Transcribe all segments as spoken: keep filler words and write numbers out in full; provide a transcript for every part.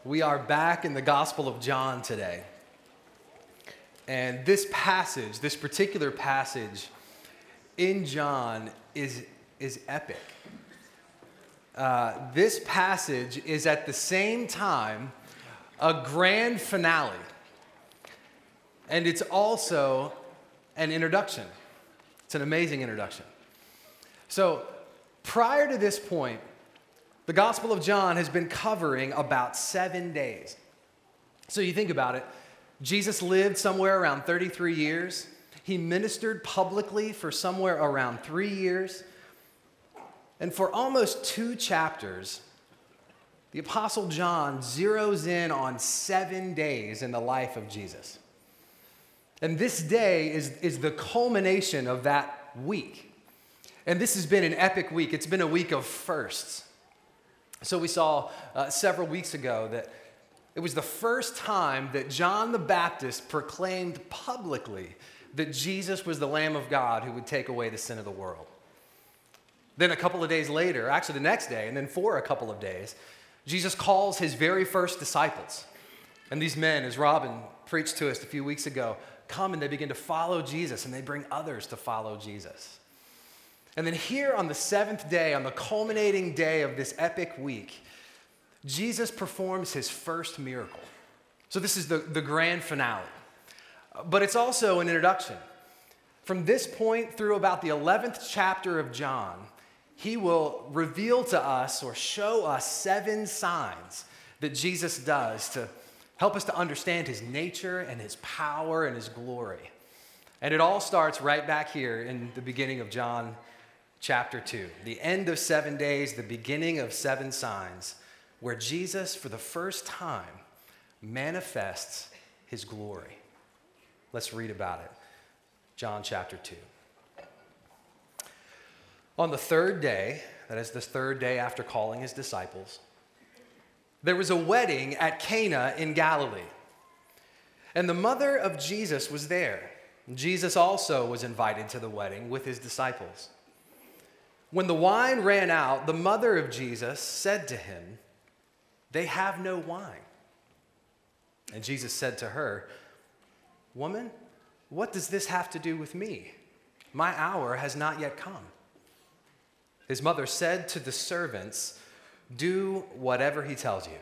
We are back in the Gospel of John today. And this passage, this particular passage in John is, is epic. Uh, this passage is at the same time a grand finale. And it's also an introduction. It's an amazing introduction. So prior to this point, the Gospel of John has been covering about seven days. So you think about it, Jesus lived somewhere around thirty-three years. He ministered publicly for somewhere around three years. And for almost two chapters, the Apostle John zeroes in on seven days in the life of Jesus. And this day is, is the culmination of that week. And this has been an epic week. It's been a week of firsts. So we saw uh, several weeks ago that it was the first time that John the Baptist proclaimed publicly that Jesus was the Lamb of God who would take away the sin of the world. Then a couple of days later, actually the next day, and then for a couple of days, Jesus calls his very first disciples. And these men, as Robin preached to us a few weeks ago, come and they begin to follow Jesus, and they bring others to follow Jesus. And then here on the seventh day, on the culminating day of this epic week, Jesus performs his first miracle. So this is the, the grand finale. But it's also an introduction. From this point through about the eleventh chapter of John, he will reveal to us or show us seven signs that Jesus does to help us to understand his nature and his power and his glory. And it all starts right back here in the beginning of John chapter two, the end of seven days, the beginning of seven signs, where Jesus, for the first time, manifests his glory. Let's read about it. John chapter two. On the third day, that is the third day after calling his disciples, there was a wedding at Cana in Galilee. And the mother of Jesus was there. Jesus also was invited to the wedding with his disciples. When the wine ran out, the mother of Jesus said to him, "They have no wine." And Jesus said to her, "Woman, what does this have to do with me? My hour has not yet come." His mother said to the servants, "Do whatever he tells you."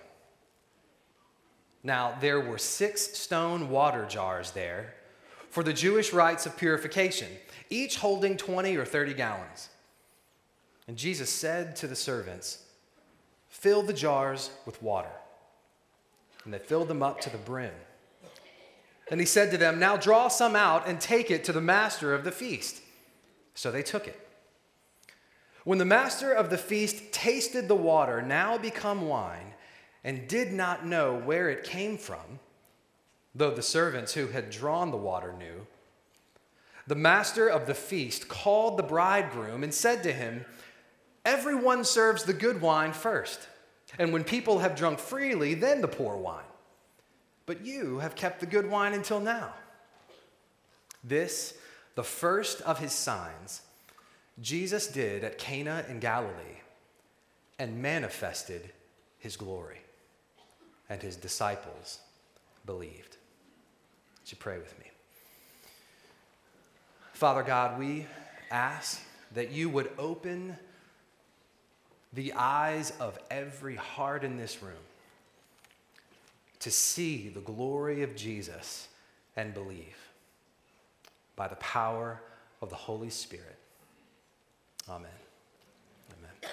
Now there were six stone water jars there for the Jewish rites of purification, each holding twenty or thirty gallons. And Jesus said to the servants, "Fill the jars with water." And they filled them up to the brim. And he said to them, "Now draw some out and take it to the master of the feast." So they took it. When the master of the feast tasted the water, now become wine, and did not know where it came from, though the servants who had drawn the water knew, the master of the feast called the bridegroom and said to him, "Everyone serves the good wine first, and when people have drunk freely, then the poor wine. But you have kept the good wine until now." This, the first of his signs, Jesus did at Cana in Galilee and manifested his glory, and his disciples believed. Would you pray with me? Father God, we ask that you would open the eyes of every heart in this room to see the glory of Jesus and believe by the power of the Holy Spirit. Amen. Amen.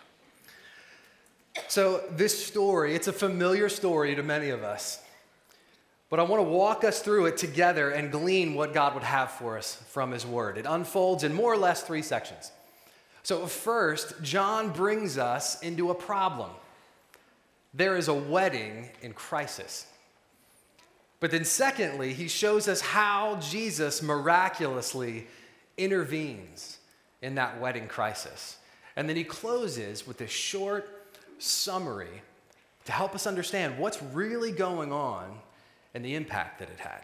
So this story, it's a familiar story to many of us, but I want to walk us through it together and glean what God would have for us from his word. It unfolds in more or less three sections. So first, John brings us into a problem. There is a wedding in crisis. But then secondly, he shows us how Jesus miraculously intervenes in that wedding crisis. And then he closes with a short summary to help us understand what's really going on and the impact that it had.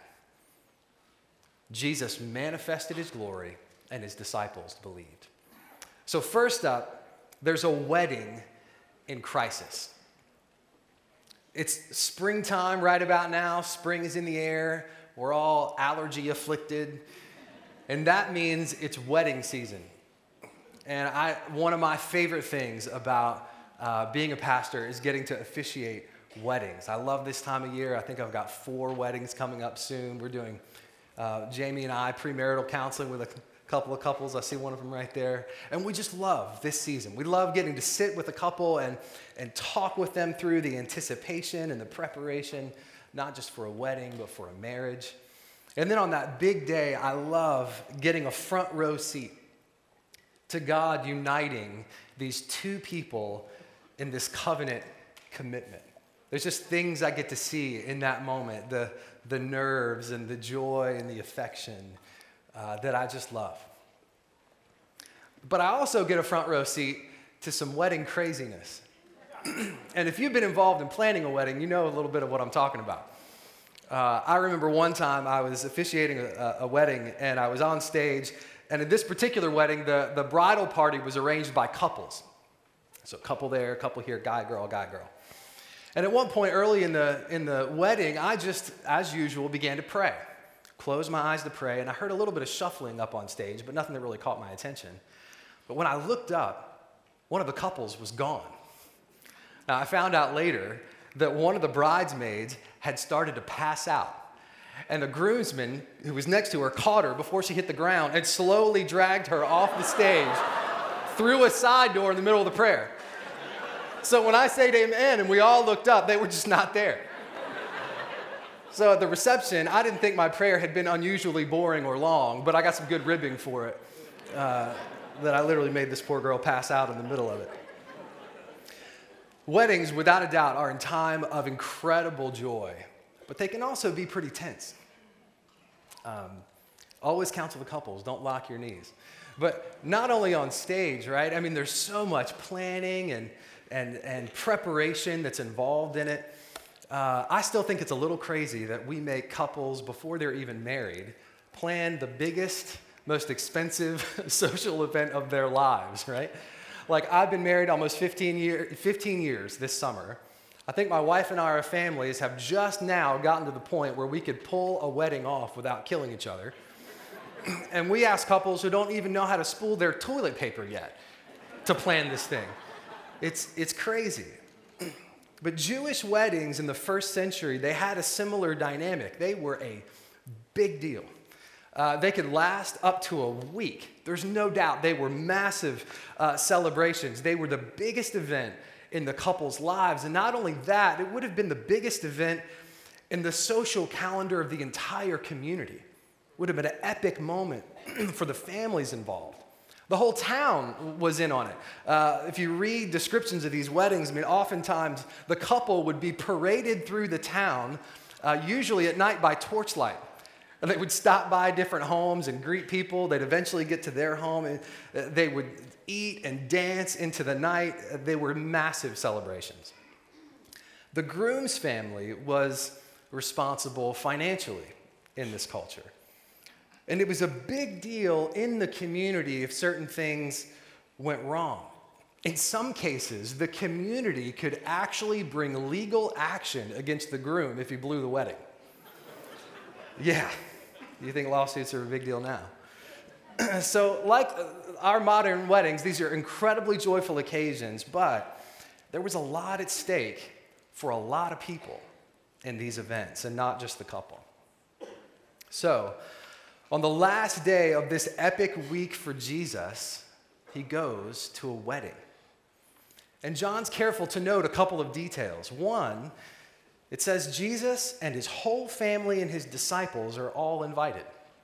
Jesus manifested his glory, and his disciples believed. So first up, there's a wedding in crisis. It's springtime right about now. Spring is in the air. We're all allergy afflicted. And that means it's wedding season. And I, one of my favorite things about uh, being a pastor is getting to officiate weddings. I love this time of year. I think I've got four weddings coming up soon. We're doing, uh, Jamie and I, premarital counseling with a couple of couples. I see one of them right there. And we just love this season. We love getting to sit with a couple and, and talk with them through the anticipation and the preparation, not just for a wedding, but for a marriage. And then on that big day, I love getting a front row seat to God uniting these two people in this covenant commitment. There's just things I get to see in that moment, the, the nerves and the joy and the affection uh, that I just love. But I also get a front row seat to some wedding craziness. And if you've been involved in planning a wedding, you know a little bit of what I'm talking about. Uh, I remember one time I was officiating a, a wedding, and I was on stage, and at this particular wedding, the, the bridal party was arranged by couples. So couple there, couple here, guy, girl, guy, girl. And at one point early in the, in the wedding, I just, as usual, began to pray. Closed my eyes to pray, and I heard a little bit of shuffling up on stage, but nothing that really caught my attention. But when I looked up, one of the couples was gone. Now, I found out later that one of the bridesmaids had started to pass out. And the groomsman, who was next to her, caught her before she hit the ground and slowly dragged her off the stage through a side door in the middle of the prayer. So when I said amen and we all looked up, they were just not there. So at the reception, I didn't think my prayer had been unusually boring or long, but I got some good ribbing for it, uh, that I literally made this poor girl pass out in the middle of it. Weddings, without a doubt, are a time of incredible joy, but they can also be pretty tense. Um, always counsel the couples, don't lock your knees. But not only on stage, right? I mean, there's so much planning and, and, and preparation that's involved in it. Uh, I still think it's a little crazy that we make couples, before they're even married, plan the biggest, most expensive social event of their lives, right? Like, I've been married almost fifteen, year, fifteen years this summer. I think my wife and I, our families, have just now gotten to the point where we could pull a wedding off without killing each other. And we ask couples who don't even know how to spool their toilet paper yet to plan this thing. It's, it's crazy. But Jewish weddings in the first century, they had a similar dynamic. They were a big deal. Uh, they could last up to a week. There's no doubt they were massive uh, celebrations. They were the biggest event in the couple's lives. And not only that, it would have been the biggest event in the social calendar of the entire community. It would have been an epic moment for the families involved. The whole town was in on it. Uh, if you read descriptions of these weddings, I mean, oftentimes the couple would be paraded through the town, uh, usually at night by torchlight. And they would stop by different homes and greet people. They'd eventually get to their home, and they would eat and dance into the night. They were massive celebrations. The groom's family was responsible financially in this culture. And it was a big deal in the community if certain things went wrong. In some cases, the community could actually bring legal action against the groom if he blew the wedding. Yeah, you think lawsuits are a big deal now. So like our modern weddings, these are incredibly joyful occasions, but there was a lot at stake for a lot of people in these events, and not just the couple. So on the last day of this epic week for Jesus, he goes to a wedding. And John's careful to note a couple of details. One, it says Jesus and his whole family and his disciples are all invited.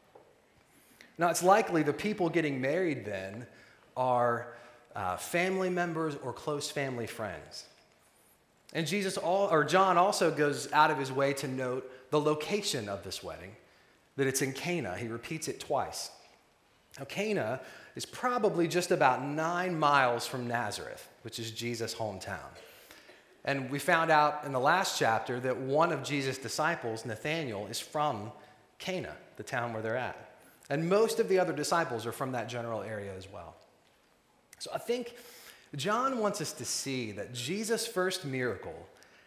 Now, it's likely the people getting married then are uh, family members or close family friends. And Jesus, all, or John also goes out of his way to note the location of this wedding, that it's in Cana. He repeats it twice. Now, Cana is probably just about nine miles from Nazareth, which is Jesus' hometown. And we found out in the last chapter that one of Jesus' disciples, Nathanael, is from Cana, the town where they're at. And most of the other disciples are from that general area as well. So I think John wants us to see that Jesus' first miracle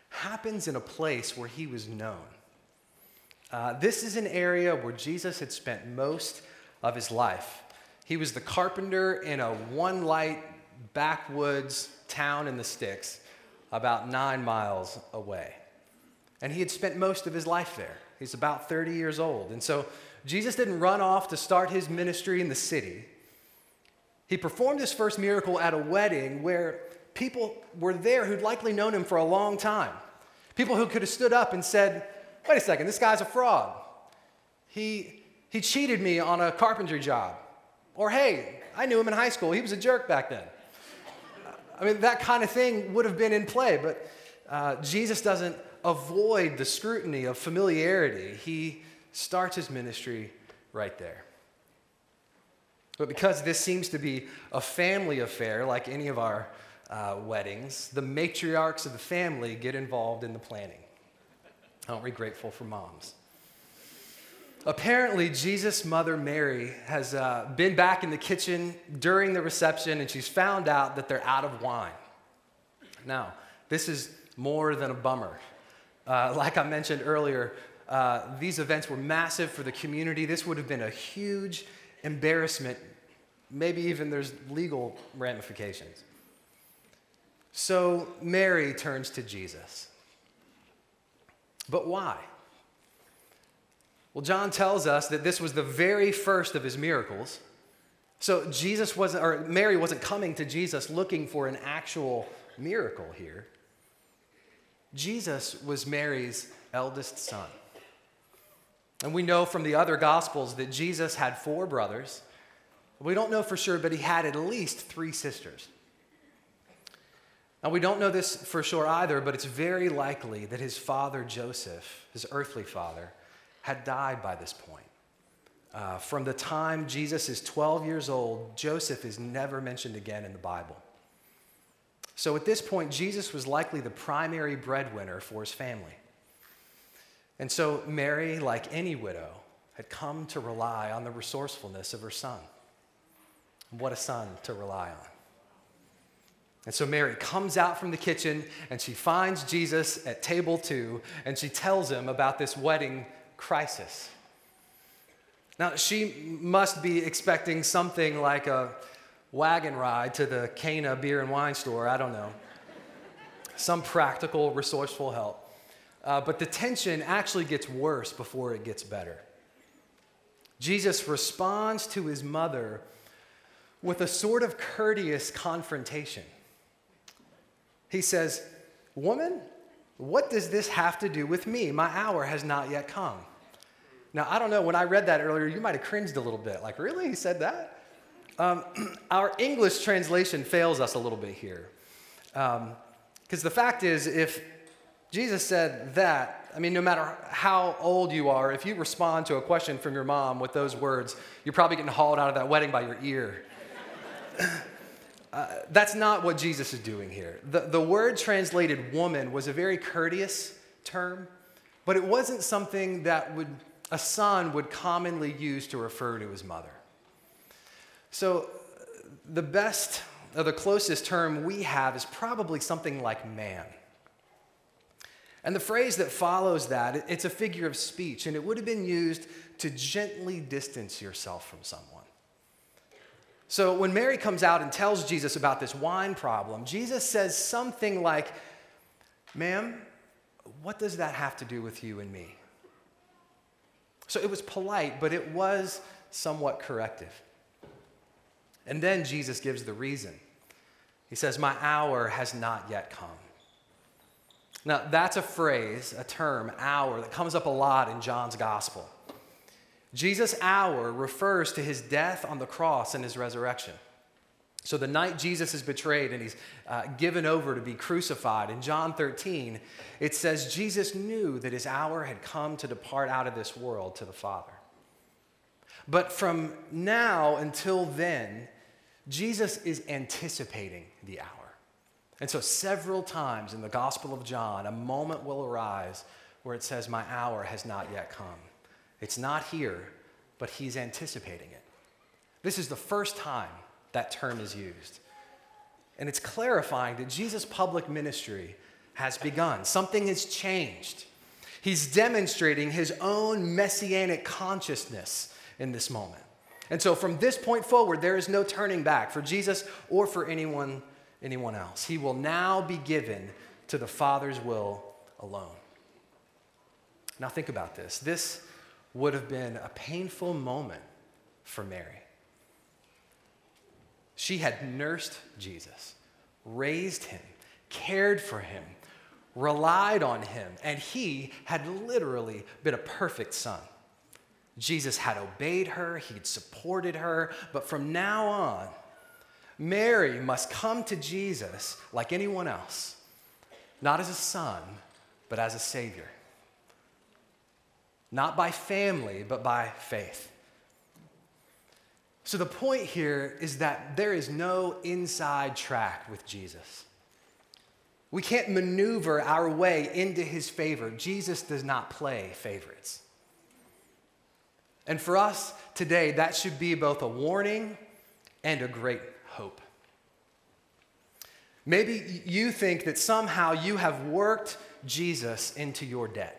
happens in a place where he was known. Uh, this is an area where Jesus had spent most of his life. He was the carpenter in a one-light backwoods town in the sticks about nine miles away. And he had spent most of his life there. He's about thirty years old. And so Jesus didn't run off to start his ministry in the city. He performed his first miracle at a wedding where people were there who'd likely known him for a long time. People who could have stood up and said, wait a second, this guy's a fraud. He, he cheated me on a carpentry job. Or, hey, I knew him in high school. He was a jerk back then. I mean, that kind of thing would have been in play, but uh, Jesus doesn't avoid the scrutiny of familiarity. He starts his ministry right there. But because this seems to be a family affair, like any of our uh, weddings, the matriarchs of the family get involved in the planning. Aren't we grateful for moms? Apparently, Jesus' mother, Mary, has uh, been back in the kitchen during the reception, and she's found out that they're out of wine. Now, this is more than a bummer. Uh, like I mentioned earlier, uh, these events were massive for the community. This would have been a huge embarrassment. Maybe even there's legal ramifications. So Mary turns to Jesus. But why? Well, John tells us that this was the very first of his miracles. So Jesus wasn't, or Mary wasn't coming to Jesus looking for an actual miracle here. Jesus was Mary's eldest son. And we know from the other Gospels that Jesus had four brothers. We don't know for sure, but he had at least three sisters. Now, we don't know this for sure either, but it's very likely that his father, Joseph, his earthly father, had died by this point. Uh, from the time Jesus is twelve years old, Joseph is never mentioned again in the Bible. So at this point, Jesus was likely the primary breadwinner for his family. And so Mary, like any widow, had come to rely on the resourcefulness of her son. What a son to rely on. And so Mary comes out from the kitchen and she finds Jesus at table two and she tells him about this wedding crisis. Now, she must be expecting something like a wagon ride to the Cana beer and wine store, I don't know. Some practical, resourceful help. Uh, but the tension actually gets worse before it gets better. Jesus responds to his mother with a sort of courteous confrontation. He says, "Woman, what does this have to do with me? My hour has not yet come." Now, I don't know, when I read that earlier, you might have cringed a little bit. Like, really? He said that? Um, our English translation fails us a little bit here. Because um, the fact is, if Jesus said that, I mean, no matter how old you are, if you respond to a question from your mom with those words, you're probably getting hauled out of that wedding by your ear. uh, that's not what Jesus is doing here. The, the word translated woman was a very courteous term, but it wasn't something that would a son would commonly use to refer to his mother. So the best, or the closest term we have is probably something like man. And the phrase that follows that, it's a figure of speech, and it would have been used to gently distance yourself from someone. So when Mary comes out and tells Jesus about this wine problem, Jesus says something like, "Ma'am, what does that have to do with you and me?" So it was polite, but it was somewhat corrective. And then Jesus gives the reason. He says, "My hour has not yet come." Now, that's a phrase, a term, hour, that comes up a lot in John's gospel. Jesus' hour refers to his death on the cross and his resurrection. So the night Jesus is betrayed and he's uh, given over to be crucified, in John thirteen, it says Jesus knew that his hour had come to depart out of this world to the Father. But from now until then, Jesus is anticipating the hour. And so several times in the Gospel of John, a moment will arise where it says, "My hour has not yet come." It's not here, but he's anticipating it. This is the first time that term is used. And it's clarifying that Jesus' public ministry has begun. Something has changed. He's demonstrating his own messianic consciousness in this moment. And so from this point forward, there is no turning back for Jesus or for anyone, anyone else. He will now be given to the Father's will alone. Now think about this. This would have been a painful moment for Mary. She had nursed Jesus, raised him, cared for him, relied on him, and he had literally been a perfect son. Jesus had obeyed her, he'd supported her, but from now on, Mary must come to Jesus like anyone else, not as a son, but as a savior. Not by family, but by faith. So the point here is that there is no inside track with Jesus. We can't maneuver our way into his favor. Jesus does not play favorites. And for us today, that should be both a warning and a great hope. Maybe you think that somehow you have worked Jesus into your debt.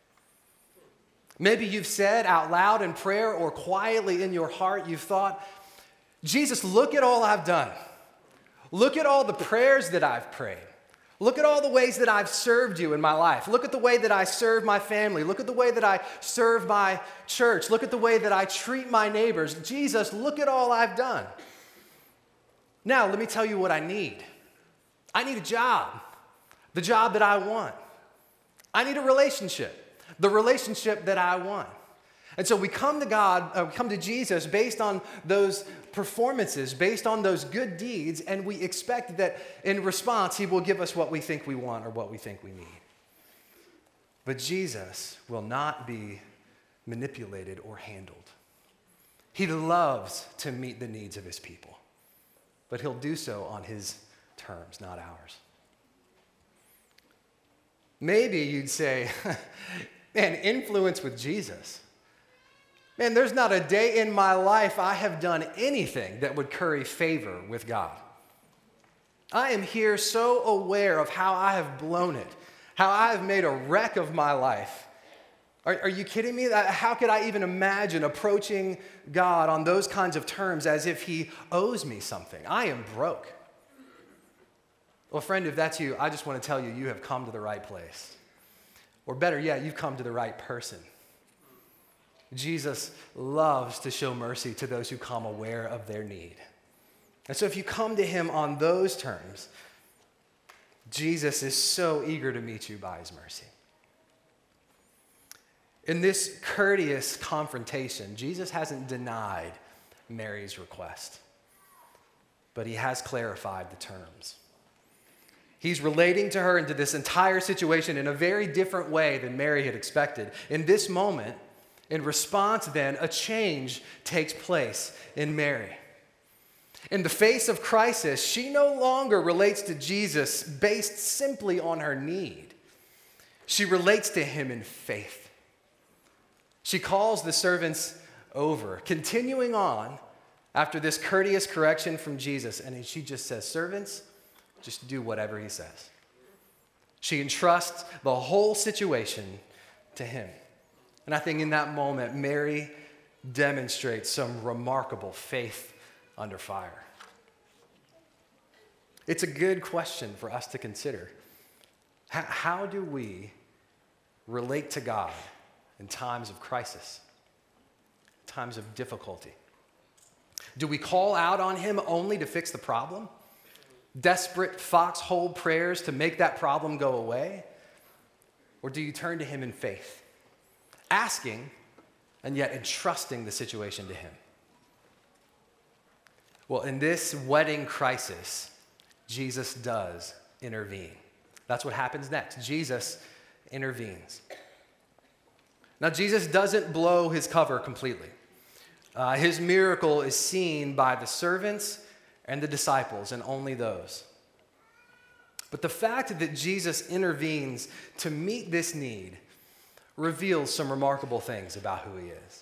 Maybe you've said out loud in prayer or quietly in your heart, you've thought, Jesus, look at all I've done. Look at all the prayers that I've prayed. Look at all the ways that I've served you in my life. Look at the way that I serve my family. Look at the way that I serve my church. Look at the way that I treat my neighbors. Jesus, look at all I've done. Now, let me tell you what I need. I need a job, the job that I want. I need a relationship, the relationship that I want. And so we come to God, uh, we come to Jesus based on those performances, based on those good deeds, and we expect that in response, he will give us what we think we want or what we think we need. But Jesus will not be manipulated or handled. He loves to meet the needs of his people, but he'll do so on his terms, not ours. Maybe you'd say, man, influence with Jesus. Man, there's not a day in my life I have done anything that would curry favor with God. I am here so aware of how I have blown it, how I have made a wreck of my life. Are, are you kidding me? How could I even imagine approaching God on those kinds of terms as if he owes me something? I am broke. Well, friend, if that's you, I just want to tell you, you have come to the right place. Or better yet, you've come to the right person. Jesus loves to show mercy to those who come aware of their need. And so if you come to him on those terms, Jesus is so eager to meet you by his mercy. In this courteous confrontation, Jesus hasn't denied Mary's request, but he has clarified the terms. He's relating to her into this entire situation in a very different way than Mary had expected. In this moment, in response, then, a change takes place in Mary. In the face of crisis, she no longer relates to Jesus based simply on her need. She relates to him in faith. She calls the servants over, continuing on after this courteous correction from Jesus, and she just says, servants, just do whatever he says. She entrusts the whole situation to him. And I think in that moment, Mary demonstrates some remarkable faith under fire. It's a good question for us to consider. H- how do we relate to God in times of crisis, times of difficulty? Do we call out on him only to fix the problem? Desperate foxhole prayers to make that problem go away? Or do you turn to him in faith? Asking, and yet entrusting the situation to him. Well, in this wedding crisis, Jesus does intervene. That's what happens next. Jesus intervenes. Now, Jesus doesn't blow his cover completely. Uh, his miracle is seen by the servants and the disciples, and only those. But the fact that Jesus intervenes to meet this need reveals some remarkable things about who he is.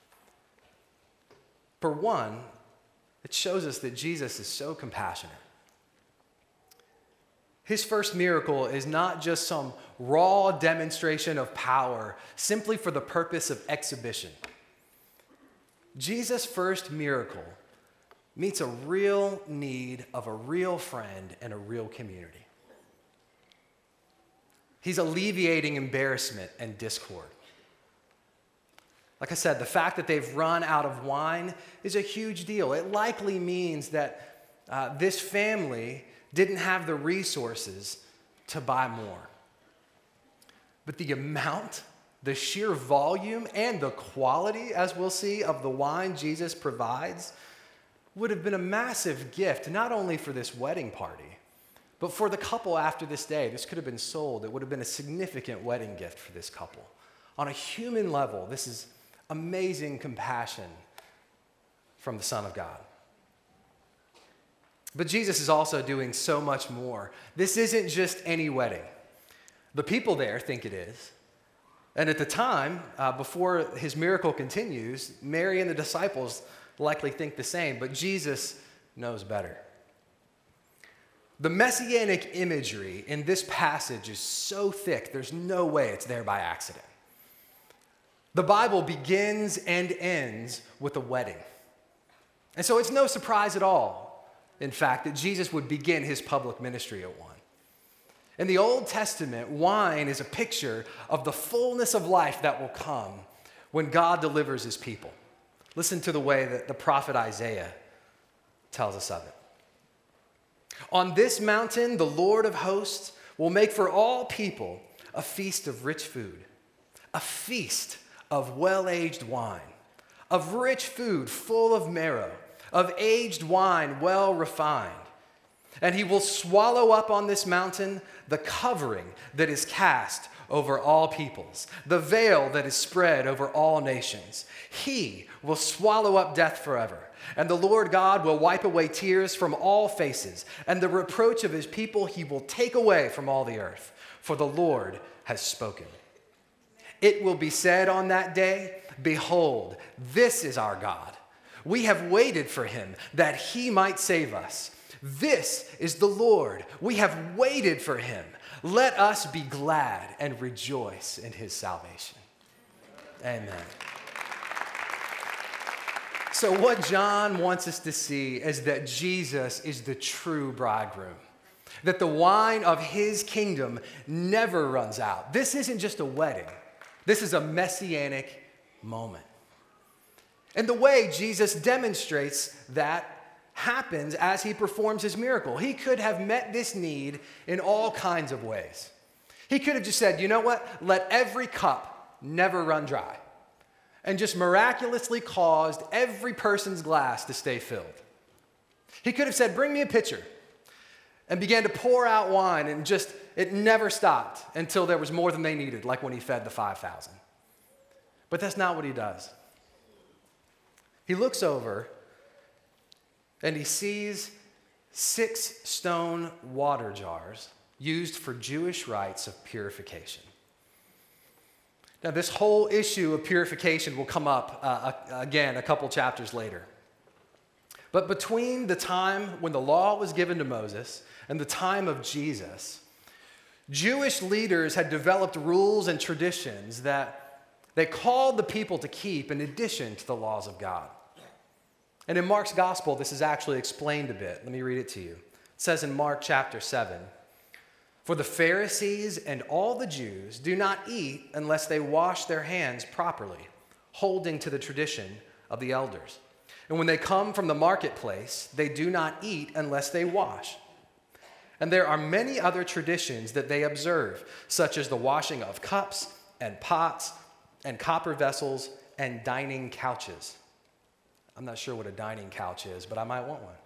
For one, it shows us that Jesus is so compassionate. His first miracle is not just some raw demonstration of power simply for the purpose of exhibition. Jesus' first miracle meets a real need of a real friend and a real community. He's alleviating embarrassment and discord. Like I said, the fact that they've run out of wine is a huge deal. It likely means that uh, this family didn't have the resources to buy more. But the amount, the sheer volume, and the quality, as we'll see, of the wine Jesus provides would have been a massive gift, not only for this wedding party, but for the couple after this day. This could have been sold. It would have been a significant wedding gift for this couple. On a human level, this is amazing compassion from the Son of God. But Jesus is also doing so much more. This isn't just any wedding. The people there think it is. And at the time, uh, before his miracle continues, Mary and the disciples likely think the same, but Jesus knows better. The messianic imagery in this passage is so thick, there's no way it's there by accident. The Bible begins and ends with a wedding. And so it's no surprise at all, in fact, that Jesus would begin his public ministry at one. In the Old Testament, wine is a picture of the fullness of life that will come when God delivers his people. Listen to the way that the prophet Isaiah tells us of it. On this mountain, the Lord of hosts will make for all people a feast of rich food, a feast of well-aged wine, of rich food full of marrow, of aged wine well refined. And he will swallow up on this mountain the covering that is cast over all peoples, the veil that is spread over all nations. He will swallow up death forever, and the Lord God will wipe away tears from all faces, and the reproach of his people he will take away from all the earth, for the Lord has spoken. It will be said on that day, behold, this is our God. We have waited for him that he might save us. This is the Lord. We have waited for him. Let us be glad and rejoice in his salvation. Amen. So what John wants us to see is that Jesus is the true bridegroom, that the wine of his kingdom never runs out. This isn't just a wedding. This is a messianic moment. And the way Jesus demonstrates that happens as he performs his miracle. He could have met this need in all kinds of ways. He could have just said, you know what? Let every cup never run dry, and just miraculously caused every person's glass to stay filled. He could have said, bring me a pitcher, and began to pour out wine, and just, it never stopped until there was more than they needed, like when he fed the five thousand. But that's not what he does. He looks over and he sees six stone water jars used for Jewish rites of purification. Now, this whole issue of purification will come up uh, again a couple chapters later. But between the time when the law was given to Moses and the time of Jesus, Jewish leaders had developed rules and traditions that they called the people to keep in addition to the laws of God. And in Mark's gospel, this is actually explained a bit. Let me read it to you. It says in Mark chapter seven, for the Pharisees and all the Jews do not eat unless they wash their hands properly, holding to the tradition of the elders. And when they come from the marketplace, they do not eat unless they wash. And there are many other traditions that they observe, such as the washing of cups and pots and copper vessels and dining couches. I'm not sure what a dining couch is, but I might want one.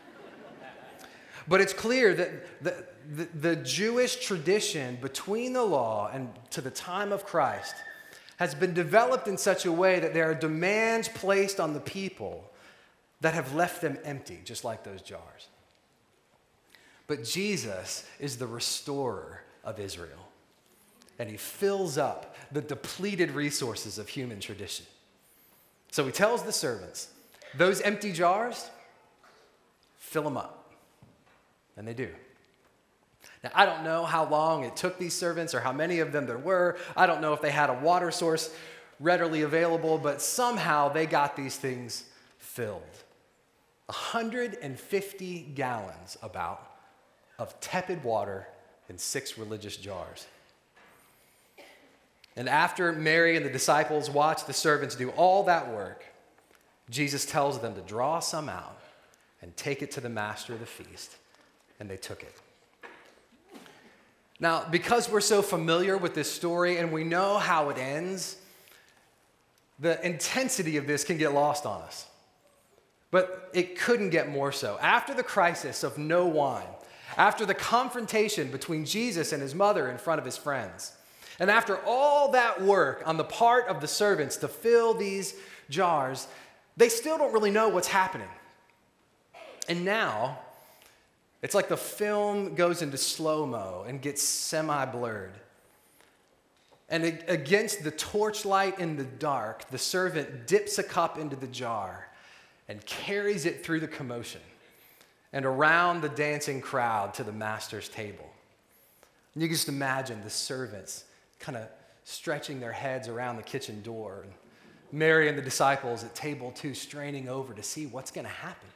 But it's clear that the, the, the Jewish tradition between the law and to the time of Christ has been developed in such a way that there are demands placed on the people that have left them empty, just like those jars. But Jesus is the restorer of Israel, and he fills up the depleted resources of human tradition. So he tells the servants, those empty jars, fill them up. And they do. Now, I don't know how long it took these servants or how many of them there were. I don't know if they had a water source readily available, but somehow they got these things filled. one hundred fifty gallons about of tepid water in six religious jars. And after Mary and the disciples watched the servants do all that work, Jesus tells them to draw some out and take it to the master of the feast. And they took it. Now, because we're so familiar with this story and we know how it ends, the intensity of this can get lost on us. But it couldn't get more so. After the crisis of no wine, after the confrontation between Jesus and his mother in front of his friends, and after all that work on the part of the servants to fill these jars, they still don't really know what's happening. And now, it's like the film goes into slow-mo and gets semi-blurred. And against the torchlight in the dark, the servant dips a cup into the jar and carries it through the commotion and around the dancing crowd to the master's table. And you can just imagine the servants kind of stretching their heads around the kitchen door, and Mary and the disciples at table two straining over to see what's going to happen.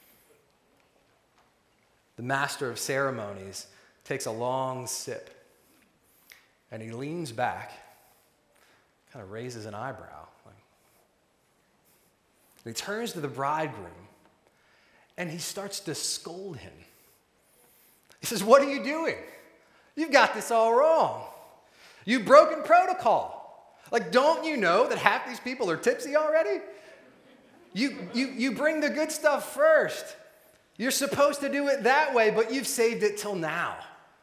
The master of ceremonies takes a long sip, and he leans back, kind of raises an eyebrow. Like, and he turns to the bridegroom, and he starts to scold him. He says, "What are you doing? You've got this all wrong. You've broken protocol. Like, don't you know that half these people are tipsy already? You, you, you bring the good stuff first. You're supposed to do it that way, but you've saved it till now."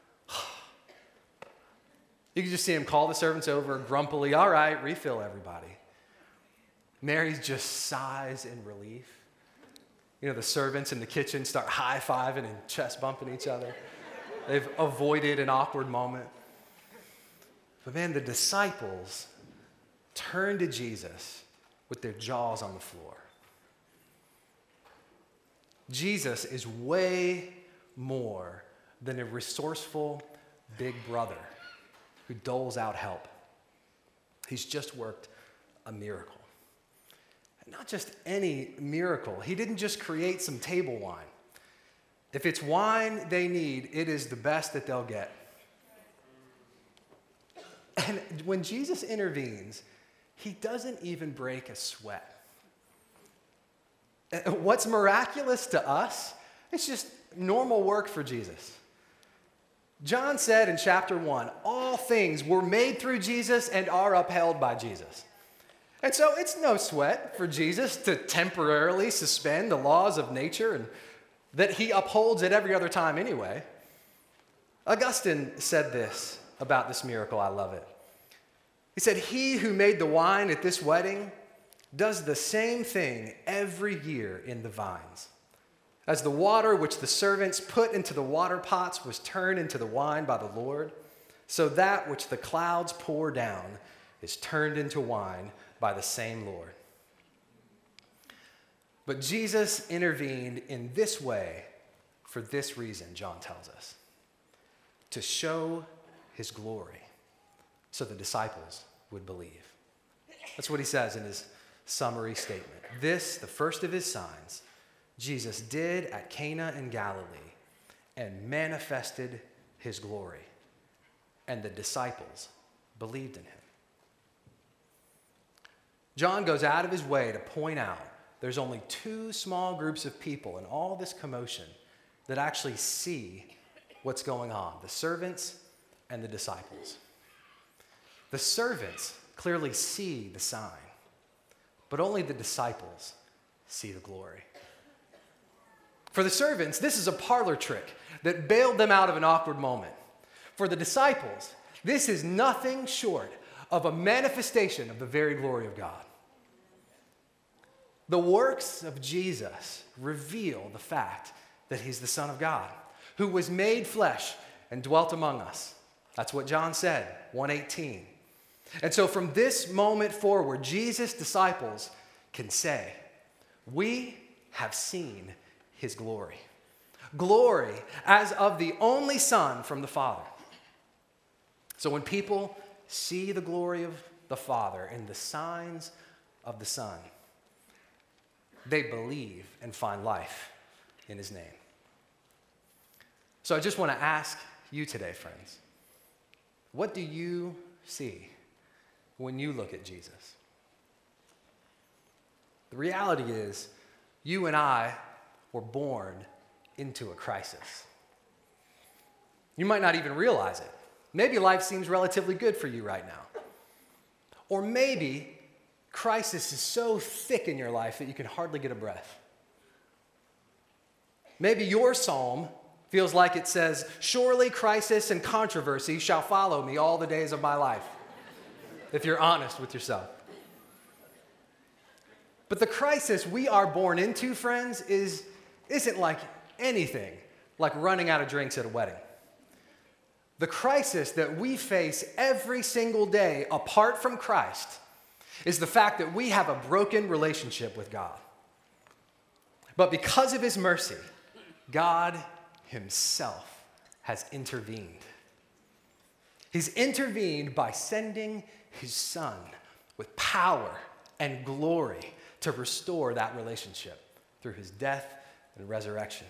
You can just see him call the servants over grumpily. "All right, refill everybody." Mary just sighs in relief. You know, the servants in the kitchen start high-fiving and chest bumping each other. They've avoided an awkward moment. But man, the disciples turn to Jesus with their jaws on the floor. Jesus is way more than a resourceful big brother who doles out help. He's just worked a miracle. And not just any miracle. He didn't just create some table wine. If it's wine they need, it is the best that they'll get. And when Jesus intervenes, he doesn't even break a sweat. What's miraculous to us, it's just normal work for Jesus. John said in chapter one, all things were made through Jesus and are upheld by Jesus. And so it's no sweat for Jesus to temporarily suspend the laws of nature and that he upholds at every other time anyway. Augustine said this about this miracle. I love it. He said, "He who made the wine at this wedding does the same thing every year in the vines. As the water which the servants put into the water pots was turned into the wine by the Lord, so that which the clouds pour down is turned into wine by the same Lord." But Jesus intervened in this way for this reason, John tells us, to show his glory so the disciples would believe. That's what he says in his summary statement. This, the first of his signs, Jesus did at Cana in Galilee and manifested his glory, and the disciples believed in him. John goes out of his way to point out there's only two small groups of people in all this commotion that actually see what's going on, the servants and the disciples. The servants clearly see the sign, but only the disciples see the glory. For the servants, this is a parlor trick that bailed them out of an awkward moment. For the disciples, this is nothing short of a manifestation of the very glory of God. The works of Jesus reveal the fact that he's the Son of God, who was made flesh and dwelt among us. That's what John said, one eighteen. And so from this moment forward, Jesus' disciples can say, "We have seen his glory." glory as of the only Son from the Father. So when people see the glory of the Father in the signs of the Son, they believe and find life in his name. So I just want to ask you today, friends, what do you see when you look at Jesus? The reality is, you and I were born into a crisis. You might not even realize it. Maybe life seems relatively good for you right now. Or maybe crisis is so thick in your life that you can hardly get a breath. Maybe your psalm feels like it says, "Surely crisis and controversy shall follow me all the days of my life," if you're honest with yourself. But the crisis we are born into, friends, is, isn't like anything like running out of drinks at a wedding. The crisis that we face every single day apart from Christ is the fact that we have a broken relationship with God. But because of his mercy, God himself has intervened. He's intervened by sending his Son with power and glory to restore that relationship through his death and resurrection.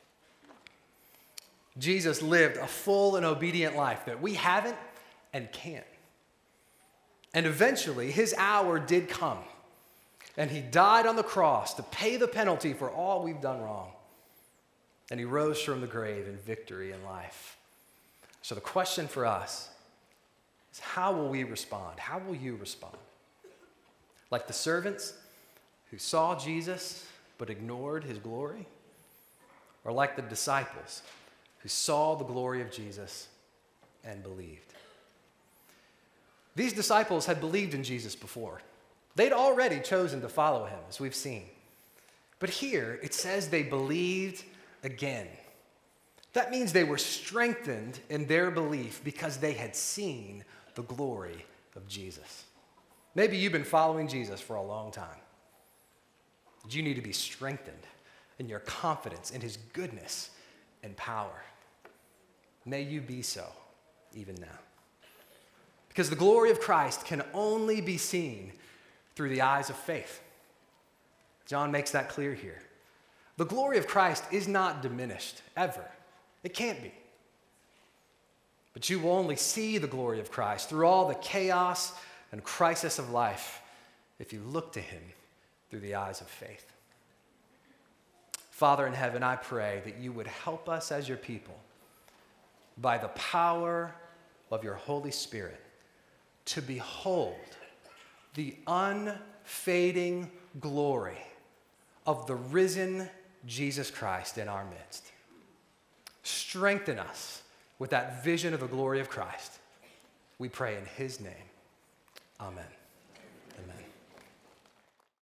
Jesus lived a full and obedient life that we haven't and can't. And eventually, his hour did come, and he died on the cross to pay the penalty for all we've done wrong. And he rose from the grave in victory and life. So the question for us is, how will we respond? How will you respond? Like the servants who saw Jesus but ignored his glory? Or like the disciples who saw the glory of Jesus and believed? These disciples had believed in Jesus before. They'd already chosen to follow him, as we've seen. But here it says they believed again. That means they were strengthened in their belief because they had seen the glory of Jesus. Maybe you've been following Jesus for a long time. You need to be strengthened in your confidence in his goodness and power. May you be so even now. Because the glory of Christ can only be seen through the eyes of faith. John makes that clear here. The glory of Christ is not diminished, ever. It can't be. But you will only see the glory of Christ through all the chaos and crisis of life if you look to him through the eyes of faith. Father in heaven, I pray that you would help us as your people by the power of your Holy Spirit to behold the unfading glory of the risen Jesus Christ in our midst. Strengthen us with that vision of the glory of Christ. We pray in his name. Amen.